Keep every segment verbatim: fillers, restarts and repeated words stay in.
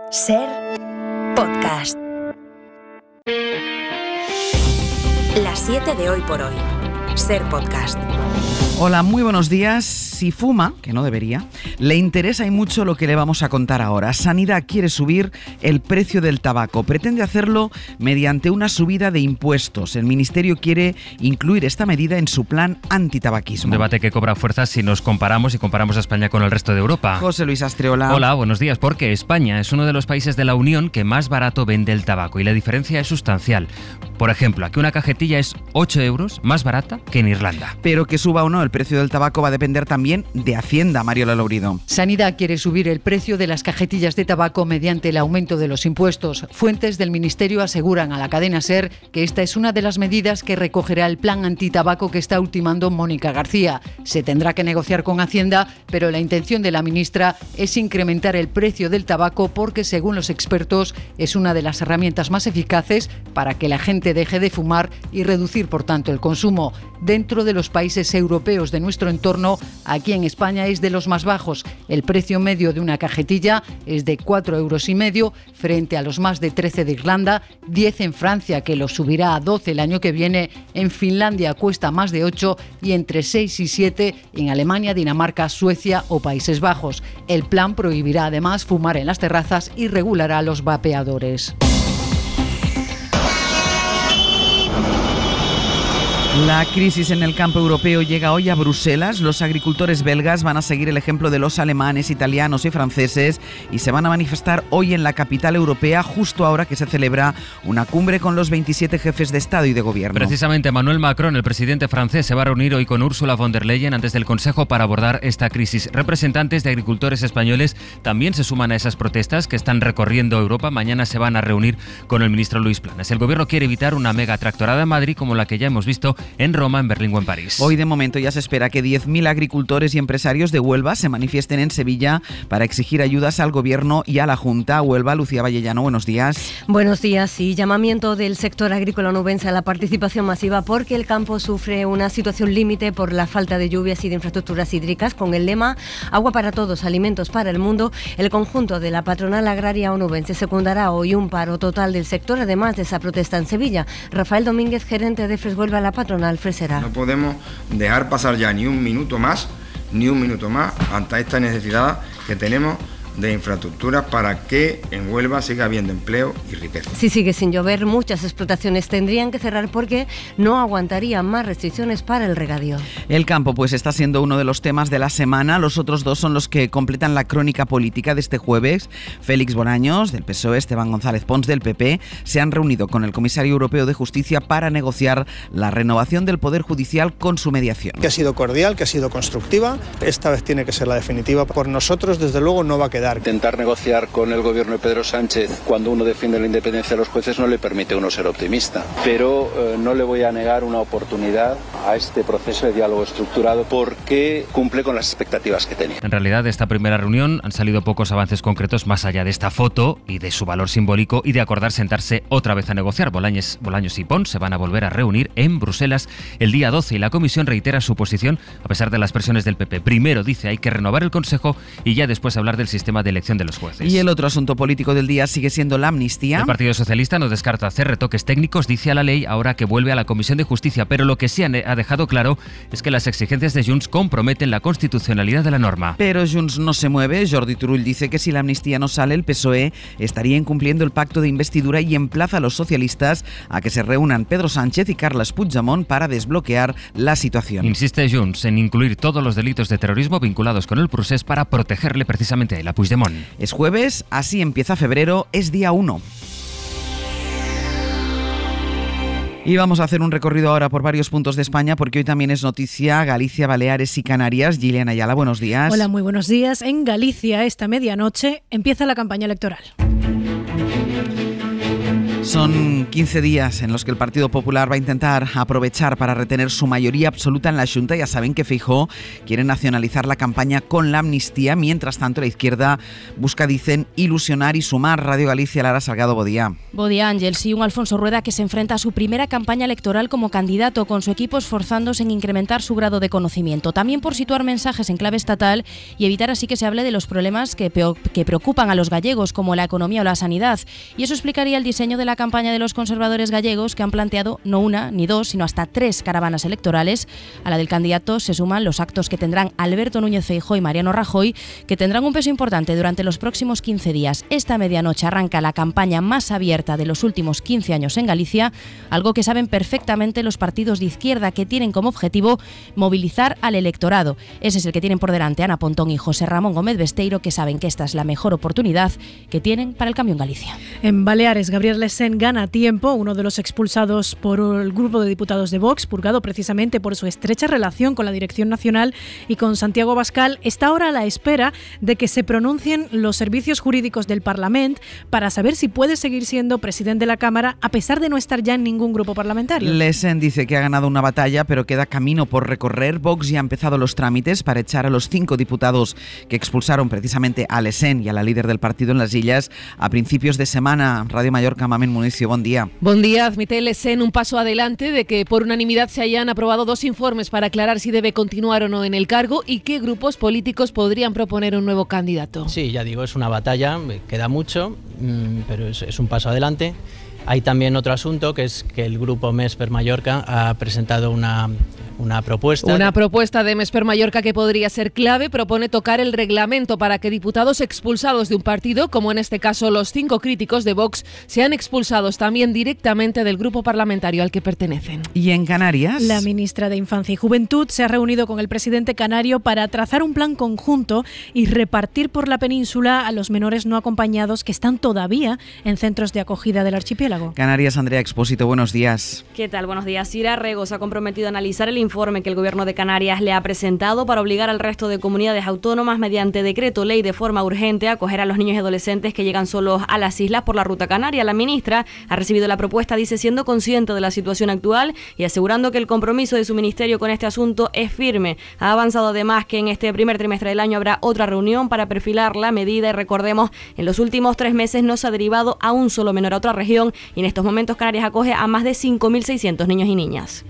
Ser Podcast. Las siete de hoy por hoy. Ser Podcast. Hola, muy buenos días. Si fuma, que no debería, le interesa y mucho lo que le vamos a contar ahora. Sanidad quiere subir el precio del tabaco. Pretende hacerlo mediante una subida de impuestos. El Ministerio quiere incluir esta medida en su plan antitabaquismo. Un debate que cobra fuerza si nos comparamos y comparamos a España con el resto de Europa. José Luis Astreola. Hola, buenos días. Porque España es uno de los países de la Unión que más barato vende el tabaco y la diferencia es sustancial. Por ejemplo, aquí una cajetilla es ocho euros más barata que en Irlanda. Pero que suba o no el precio del tabaco va a depender también de Hacienda, Mariola Lourido. Sanidad quiere subir el precio de las cajetillas de tabaco mediante el aumento de los impuestos. Fuentes del Ministerio aseguran a la cadena SER que esta es una de las medidas que recogerá el plan antitabaco que está ultimando Mónica García. Se tendrá que negociar con Hacienda, pero la intención de la ministra es incrementar el precio del tabaco porque, según los expertos, es una de las herramientas más eficaces para que la gente deje de fumar y reducir, por tanto, el consumo. Dentro de los países europeos de nuestro entorno, aquí en España es de los más bajos. El precio medio de una cajetilla es de cuatro euros y medio frente a los más de trece de Irlanda, diez en Francia, que lo subirá a doce el año que viene. En Finlandia cuesta más de ocho y entre seis y siete en Alemania, Dinamarca, Suecia o Países Bajos. El plan prohibirá además fumar en las terrazas y regulará los vapeadores. La crisis en el campo europeo llega hoy a Bruselas. Los agricultores belgas van a seguir el ejemplo de los alemanes, italianos y franceses y se van a manifestar hoy en la capital europea, justo ahora que se celebra una cumbre con los veintisiete jefes de Estado y de Gobierno. Precisamente Emmanuel Macron, el presidente francés, se va a reunir hoy con Ursula von der Leyen antes del Consejo para abordar esta crisis. Representantes de agricultores españoles también se suman a esas protestas que están recorriendo Europa. Mañana se van a reunir con el ministro Luis Planas. El Gobierno quiere evitar una mega tractorada en Madrid como la que ya hemos visto en Roma, en Berlín o en París. Hoy de momento ya se espera que diez mil agricultores y empresarios de Huelva se manifiesten en Sevilla para exigir ayudas al Gobierno y a la Junta. Huelva, Lucía Vallellano, buenos días. Buenos días y llamamiento del sector agrícola onubense a la participación masiva porque el campo sufre una situación límite por la falta de lluvias y de infraestructuras hídricas. Con el lema Agua para todos, alimentos para el mundo, el conjunto de la patronal agraria onubense secundará hoy un paro total del sector, además de esa protesta en Sevilla. Rafael Domínguez, gerente de Freshuelva, la patronal, ofrecerá. No podemos dejar pasar ya ni un minuto más, ni un minuto más ante esta necesidad que tenemos de infraestructuras para que en Huelva siga habiendo empleo y riqueza. Si sigue sin llover, muchas explotaciones tendrían que cerrar porque no aguantarían más restricciones para el regadío. El campo pues está siendo uno de los temas de la semana. Los otros dos son los que completan la crónica política de este jueves. Félix Bolaños, del P S O E, Esteban González Pons, del P P, se han reunido con el comisario europeo de Justicia para negociar la renovación del Poder Judicial con su mediación. Que ha sido cordial, que ha sido constructiva. Esta vez tiene que ser la definitiva. Por nosotros, desde luego, no va a quedar. Intentar negociar con el gobierno de Pedro Sánchez cuando uno defiende la independencia de los jueces no le permite a uno ser optimista. Pero eh, no le voy a negar una oportunidad a este proceso de diálogo estructurado porque cumple con las expectativas que tenía. En realidad, de esta primera reunión han salido pocos avances concretos más allá de esta foto y de su valor simbólico y de acordar sentarse otra vez a negociar. Bolaños, Bolaños y Pons se van a volver a reunir en Bruselas el día doce y la Comisión reitera su posición a pesar de las presiones del P P. Primero dice hay que renovar el Consejo y ya después hablar del sistema de elección de los jueces. Y el otro asunto político del día sigue siendo la amnistía. El Partido Socialista no descarta hacer retoques técnicos, dice a la ley, ahora que vuelve a la Comisión de Justicia, pero lo que sí ha dejado claro es que las exigencias de Junts comprometen la constitucionalidad de la norma. Pero Junts no se mueve. Jordi Turull dice que si la amnistía no sale, el P S O E estaría incumpliendo el pacto de investidura y emplaza a los socialistas a que se reúnan Pedro Sánchez y Carles Puigdemont para desbloquear la situación. Insiste Junts en incluir todos los delitos de terrorismo vinculados con el procés para protegerle precisamente a él, a Puigdemont. Es jueves, así empieza febrero, es día uno. Y vamos a hacer un recorrido ahora por varios puntos de España porque hoy también es noticia Galicia, Baleares y Canarias. Gillian Ayala, buenos días. Hola, muy buenos días. En Galicia, esta medianoche, empieza la campaña electoral. Son quince días en los que el Partido Popular va a intentar aprovechar para retener su mayoría absoluta en la Xunta. Ya saben que Feijóo quiere nacionalizar la campaña con la amnistía. Mientras tanto, la izquierda busca, dicen, ilusionar y sumar. Radio Galicia, Lara Salgado, Bodía. Bodía Ángels y un Alfonso Rueda que se enfrenta a su primera campaña electoral como candidato, con su equipo esforzándose en incrementar su grado de conocimiento. También por situar mensajes en clave estatal y evitar así que se hable de los problemas que, que preocupan a los gallegos, como la economía o la sanidad. Y eso explicaría el diseño de la campaña de los conservadores gallegos, que han planteado no una ni dos, sino hasta tres caravanas electorales. A la del candidato se suman los actos que tendrán Alberto Núñez Feijóo y Mariano Rajoy, que tendrán un peso importante durante los próximos quince días. Esta medianoche arranca la campaña más abierta de los últimos quince años en Galicia, algo que saben perfectamente los partidos de izquierda, que tienen como objetivo movilizar al electorado. Ese es el que tienen por delante Ana Pontón y José Ramón Gómez Besteiro, que saben que esta es la mejor oportunidad que tienen para el cambio en Galicia. En Baleares, Gabriel Lesén gana tiempo, uno de los expulsados por el grupo de diputados de Vox, purgado precisamente por su estrecha relación con la Dirección Nacional y con Santiago Abascal, está ahora a la espera de que se pronuncien los servicios jurídicos del Parlamento para saber si puede seguir siendo presidente de la Cámara a pesar de no estar ya en ningún grupo parlamentario. Lesén dice que ha ganado una batalla, pero queda camino por recorrer. Vox ya ha empezado los trámites para echar a los cinco diputados que expulsaron precisamente a Lesén y a la líder del partido en las Illas a principios de semana. Radio Mallorca, Mamen Municio, buen día. Buen día. Admite Lesén un paso adelante de que por unanimidad se hayan aprobado dos informes para aclarar si debe continuar o no en el cargo y qué grupos políticos podrían proponer un nuevo candidato. Sí, ya digo, es una batalla, queda mucho, pero es, es un paso adelante. Hay también otro asunto, que es que el grupo Mesper Mallorca ha presentado una, una propuesta. Una propuesta de Mesper Mallorca que podría ser clave. Propone tocar el reglamento para que diputados expulsados de un partido, como en este caso los cinco críticos de Vox, sean expulsados también directamente del grupo parlamentario al que pertenecen. ¿Y en Canarias? La ministra de Infancia y Juventud se ha reunido con el presidente canario para trazar un plan conjunto y repartir por la península a los menores no acompañados que están todavía en centros de acogida del archipiélago. Canarias, Andrea Expósito, buenos días. ¿Qué tal? Buenos días. Sira Rego se ha comprometido a analizar el informe que el Gobierno de Canarias le ha presentado para obligar al resto de comunidades autónomas mediante decreto ley de forma urgente a acoger a los niños y adolescentes que llegan solos a las islas por la ruta canaria. La ministra ha recibido la propuesta, dice, siendo consciente de la situación actual y asegurando que el compromiso de su ministerio con este asunto es firme. Ha avanzado además que en este primer trimestre del año habrá otra reunión para perfilar la medida y recordemos, en los últimos tres meses no se ha derivado a un solo menor a otra región y en estos momentos Canarias acoge a más de cinco mil seiscientos niños y niñas.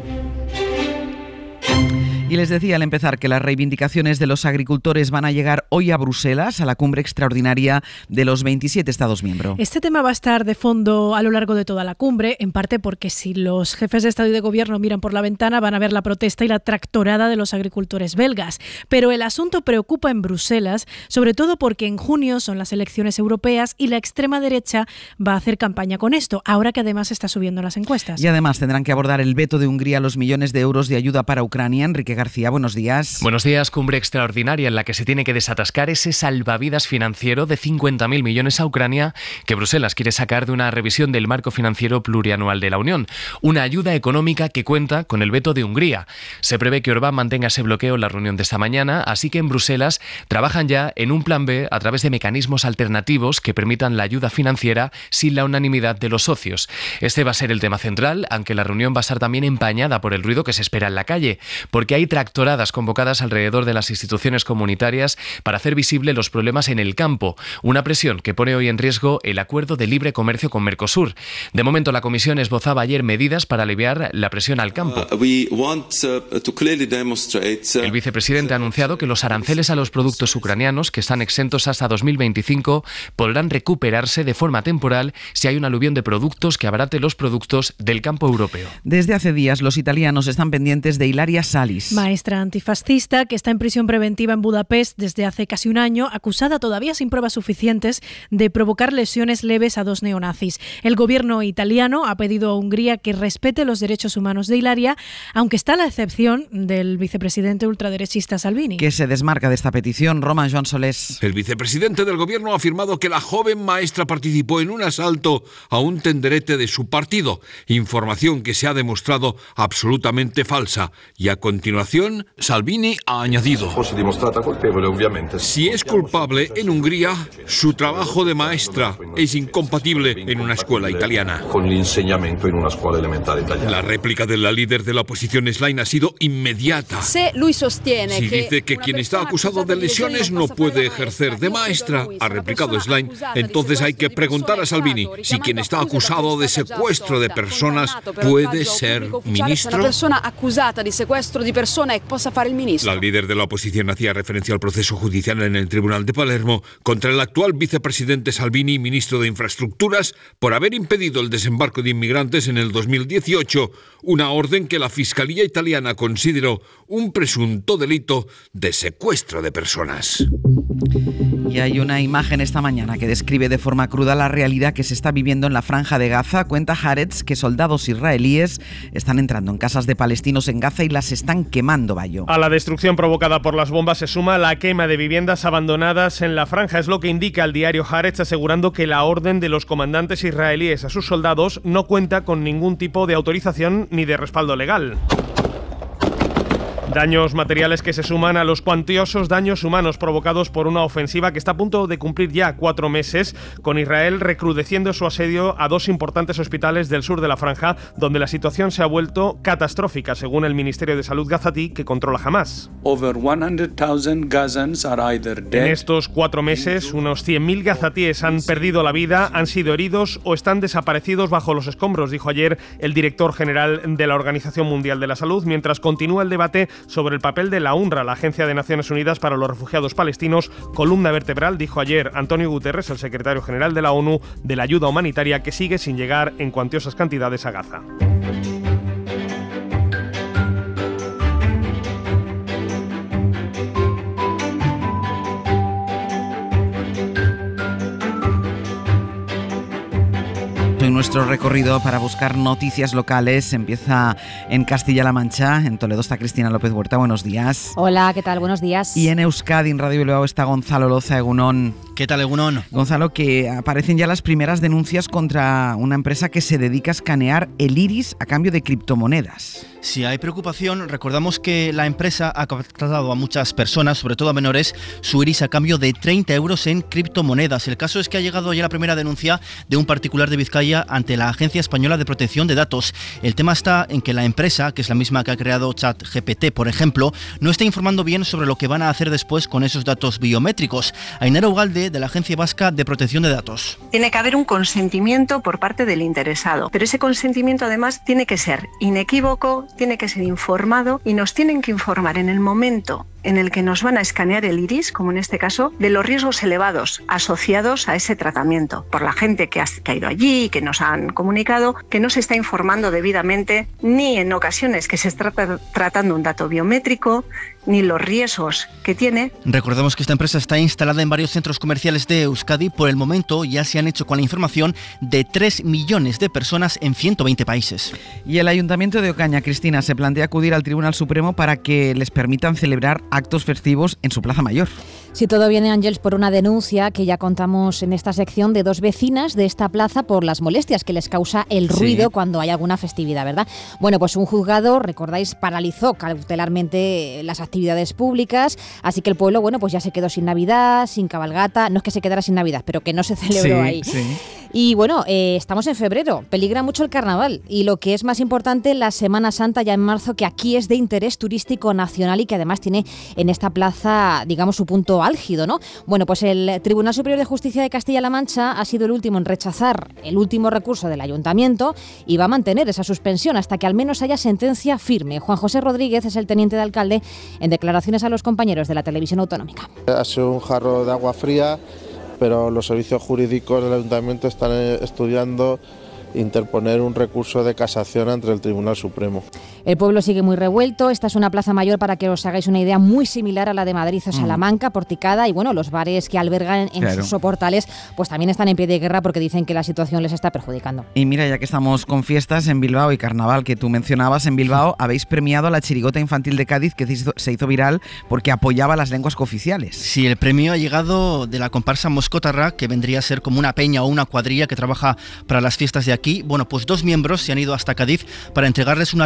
Y les decía al empezar que las reivindicaciones de los agricultores van a llegar hoy a Bruselas, a la cumbre extraordinaria de los veintisiete Estados miembros. Este tema va a estar de fondo a lo largo de toda la cumbre, en parte porque si los jefes de Estado y de Gobierno miran por la ventana van a ver la protesta y la tractorada de los agricultores belgas. Pero el asunto preocupa en Bruselas, sobre todo porque en junio son las elecciones europeas y la extrema derecha va a hacer campaña con esto, ahora que además está subiendo las encuestas. Y además tendrán que abordar el veto de Hungría a los millones de euros de ayuda para Ucrania. Enrique García, buenos días. Buenos días. Cumbre extraordinaria en la que se tiene que desatascar ese salvavidas financiero de cincuenta mil millones a Ucrania que Bruselas quiere sacar de una revisión del marco financiero plurianual de la Unión. Una ayuda económica que cuenta con el veto de Hungría. Se prevé que Orbán mantenga ese bloqueo en la reunión de esta mañana, así que en Bruselas trabajan ya en un plan B a través de mecanismos alternativos que permitan la ayuda financiera sin la unanimidad de los socios. Este va a ser el tema central, aunque la reunión va a estar también empañada por el ruido que se espera en la calle, porque hay tractoradas convocadas alrededor de las instituciones comunitarias para hacer visible los problemas en el campo, una presión que pone hoy en riesgo el acuerdo de libre comercio con Mercosur. De momento, la Comisión esbozaba ayer medidas para aliviar la presión al campo. El vicepresidente ha anunciado que los aranceles a los productos ucranianos, que están exentos hasta dos mil veinticinco, podrán recuperarse de forma temporal si hay un aluvión de productos que abarate los productos del campo europeo. Desde hace días, los italianos están pendientes de Ilaria Salis, maestra antifascista que está en prisión preventiva en Budapest desde hace casi un año, acusada todavía sin pruebas suficientes de provocar lesiones leves a dos neonazis. El gobierno italiano ha pedido a Hungría que respete los derechos humanos de Ilaria, aunque está la excepción del vicepresidente ultraderechista Salvini, que se desmarca de esta petición. Roma, Joan Solés. El vicepresidente del gobierno ha afirmado que la joven maestra participó en un asalto a un tenderete de su partido, información que se ha demostrado absolutamente falsa, y a continuación declaración, Salvini ha añadido: si es culpable en Hungría, su trabajo de maestra es incompatible en una escuela italiana. La réplica de la líder de la oposición Schlein ha sido inmediata. Si dice que quien está acusado de lesiones no puede ejercer de maestra, ha replicado Schlein, entonces hay que preguntar a Salvini si quien está acusado de secuestro de personas puede ser ministro. La líder de la oposición hacía referencia al proceso judicial en el Tribunal de Palermo contra el actual vicepresidente Salvini, ministro de Infraestructuras, por haber impedido el desembarco de inmigrantes en el dos mil dieciocho, una orden que la Fiscalía italiana consideró un presunto delito de secuestro de personas. Y hay una imagen esta mañana que describe de forma cruda la realidad que se está viviendo en la Franja de Gaza. Cuenta Haaretz que soldados israelíes están entrando en casas de palestinos en Gaza y las están quemando, Bayo. A la destrucción provocada por las bombas se suma la quema de viviendas abandonadas en la franja. Es lo que indica el diario Haaretz, asegurando que la orden de los comandantes israelíes a sus soldados no cuenta con ningún tipo de autorización ni de respaldo legal. Daños materiales que se suman a los cuantiosos daños humanos provocados por una ofensiva que está a punto de cumplir ya cuatro meses, con Israel recrudeciendo su asedio a dos importantes hospitales del sur de la franja, donde la situación se ha vuelto catastrófica, según el Ministerio de Salud gazatí, que controla Hamás. En estos cuatro meses, unos cien mil gazatíes han perdido la vida, han sido heridos o están desaparecidos bajo los escombros, dijo ayer el director general de la Organización Mundial de la Salud, mientras continúa el debate sobre el papel de la UNRWA, la Agencia de Naciones Unidas para los Refugiados Palestinos, columna vertebral, dijo ayer Antonio Guterres, el secretario general de la ONU, de la ayuda humanitaria que sigue sin llegar en cuantiosas cantidades a Gaza. Hoy nuestro recorrido para buscar noticias locales empieza en Castilla-La Mancha. En Toledo está Cristina López Huerta. Buenos días. Hola, ¿qué tal? Buenos días. Y en Euskadi, en Radio Bilbao, está Gonzalo Loza. Egunon. ¿Qué tal, Egunon? Gonzalo, que aparecen ya las primeras denuncias contra una empresa que se dedica a escanear el iris a cambio de criptomonedas. Si hay preocupación, recordamos que la empresa ha contratado a muchas personas, sobre todo a menores, su iris a cambio de treinta euros en criptomonedas. El caso es que ha llegado ya la primera denuncia de un particular de Vizcaya ante la Agencia Española de Protección de Datos. El tema está en que la empresa, que es la misma que ha creado ChatGPT, por ejemplo, no está informando bien sobre lo que van a hacer después con esos datos biométricos. Ainara Ugalde, de la Agencia Vasca de Protección de Datos. Tiene que haber un consentimiento por parte del interesado, pero ese consentimiento además tiene que ser inequívoco, tiene que ser informado y nos tienen que informar en el momento en el que nos van a escanear el iris, como en este caso, de los riesgos elevados asociados a ese tratamiento. Por la gente que ha, que ha ido allí, que nos han comunicado, que no se está informando debidamente, ni en ocasiones que se está tra- tratando un dato biométrico, ni los riesgos que tiene. Recordemos que esta empresa está instalada en varios centros comerciales de Euskadi. Por el momento ya se han hecho con la información de tres millones de personas en ciento veinte países. Y el Ayuntamiento de Ocaña, Cristina, se plantea acudir al Tribunal Supremo para que les permitan celebrar actos festivos en su plaza mayor. Si todo viene, Ángels, por una denuncia que ya contamos en esta sección de dos vecinas de esta plaza por las molestias que les causa el ruido sí. cuando hay alguna festividad, ¿verdad? Bueno, pues un juzgado, recordáis, paralizó cautelarmente las actividades públicas, así que el pueblo, bueno, pues ya se quedó sin Navidad, sin cabalgata, no es que se quedara sin Navidad, pero que no se celebró sí, ahí. Sí. Y bueno, eh, estamos en febrero, peligra mucho el carnaval y lo que es más importante, la Semana Santa ya en marzo, que aquí es de interés turístico nacional y que además tiene en esta plaza, digamos, su punto álgido, ¿no? Bueno, pues el Tribunal Superior de Justicia de Castilla-La Mancha ha sido el último en rechazar el último recurso del Ayuntamiento y va a mantener esa suspensión hasta que al menos haya sentencia firme. Juan José Rodríguez es el teniente de alcalde en declaraciones a los compañeros de la televisión autonómica. Ha sido un jarro de agua fría, pero los servicios jurídicos del Ayuntamiento están estudiando interponer un recurso de casación ante el Tribunal Supremo. El pueblo sigue muy revuelto. Esta es una plaza mayor, para que os hagáis una idea, muy similar a la de Madrid o Salamanca, mm. porticada, y bueno, los bares que albergan en claro. sus soportales pues también están en pie de guerra porque dicen que la situación les está perjudicando. Y mira, ya que estamos con fiestas en Bilbao y carnaval que tú mencionabas, en Bilbao habéis premiado a la chirigota infantil de Cádiz, que se hizo, se hizo viral porque apoyaba las lenguas cooficiales. Sí, el premio ha llegado de la comparsa Moscotarra, que vendría a ser como una peña o una cuadrilla que trabaja para las fiestas de aquí. Bueno, pues dos miembros se han ido hasta Cádiz para entregarles una réplica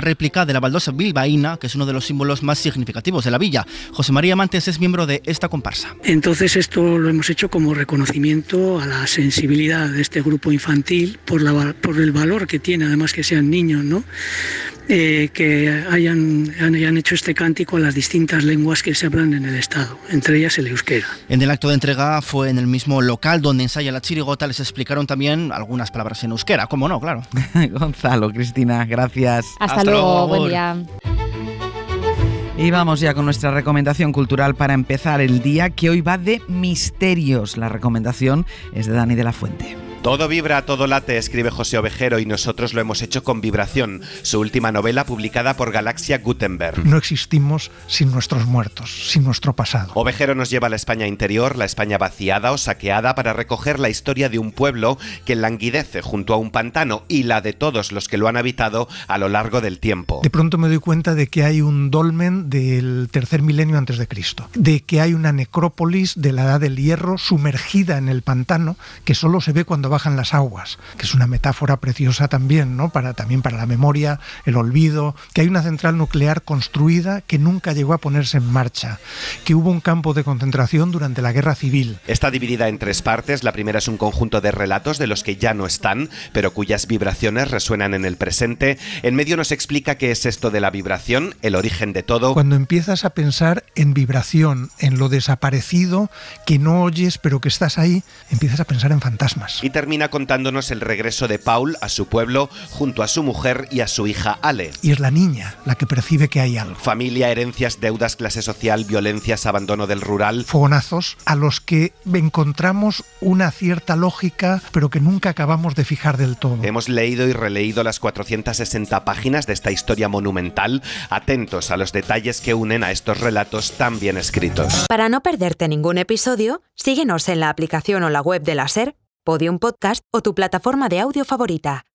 de la baldosa bilbaína, que es uno de los símbolos más significativos de la villa. José María Mantes es miembro de esta comparsa. Entonces esto lo hemos hecho como reconocimiento a la sensibilidad de este grupo infantil por, la, por el valor que tiene, además que sean niños, ¿no? Eh, que hayan, hayan hecho este cántico en las distintas lenguas que se hablan en el Estado, entre ellas el euskera. En el acto de entrega fue en el mismo local donde ensaya la chirigota, les explicaron también algunas palabras en euskera, cómo no, claro. Gonzalo, Cristina, gracias. Hasta, Hasta luego, buen día. Y vamos ya con nuestra recomendación cultural para empezar el día, que hoy va de misterios. La recomendación es de Dani de la Fuente. Todo vibra, todo late, escribe José Ovejero, y nosotros lo hemos hecho con Vibración, su última novela publicada por Galaxia Gutenberg. No existimos sin nuestros muertos, sin nuestro pasado. Ovejero nos lleva a la España interior, la España vaciada o saqueada, para recoger la historia de un pueblo que languidece junto a un pantano y la de todos los que lo han habitado a lo largo del tiempo. De pronto me doy cuenta de que hay un dolmen del tercer milenio antes de Cristo, de que hay una necrópolis de la Edad del Hierro sumergida en el pantano que solo se ve cuando va bajan las aguas, que es una metáfora preciosa también, ¿no? Para, también para la memoria, el olvido, que hay una central nuclear construida que nunca llegó a ponerse en marcha, que hubo un campo de concentración durante la Guerra Civil. Está dividida en tres partes. La primera es un conjunto de relatos de los que ya no están, pero cuyas vibraciones resuenan en el presente. En medio nos explica qué es esto de la vibración, el origen de todo. Cuando empiezas a pensar en vibración, en lo desaparecido, que no oyes pero que estás ahí, empiezas a pensar en fantasmas. Y termina contándonos el regreso de Paul a su pueblo junto a su mujer y a su hija Ale. Y es la niña la que percibe que hay algo. Familia, herencias, deudas, clase social, violencias, abandono del rural. Fogonazos a los que encontramos una cierta lógica, pero que nunca acabamos de fijar del todo. Hemos leído y releído las cuatrocientas sesenta páginas de esta historia monumental, atentos a los detalles que unen a estos relatos tan bien escritos. Para no perderte ningún episodio, síguenos en la aplicación o la web de la SER, Podium Podcast o tu plataforma de audio favorita.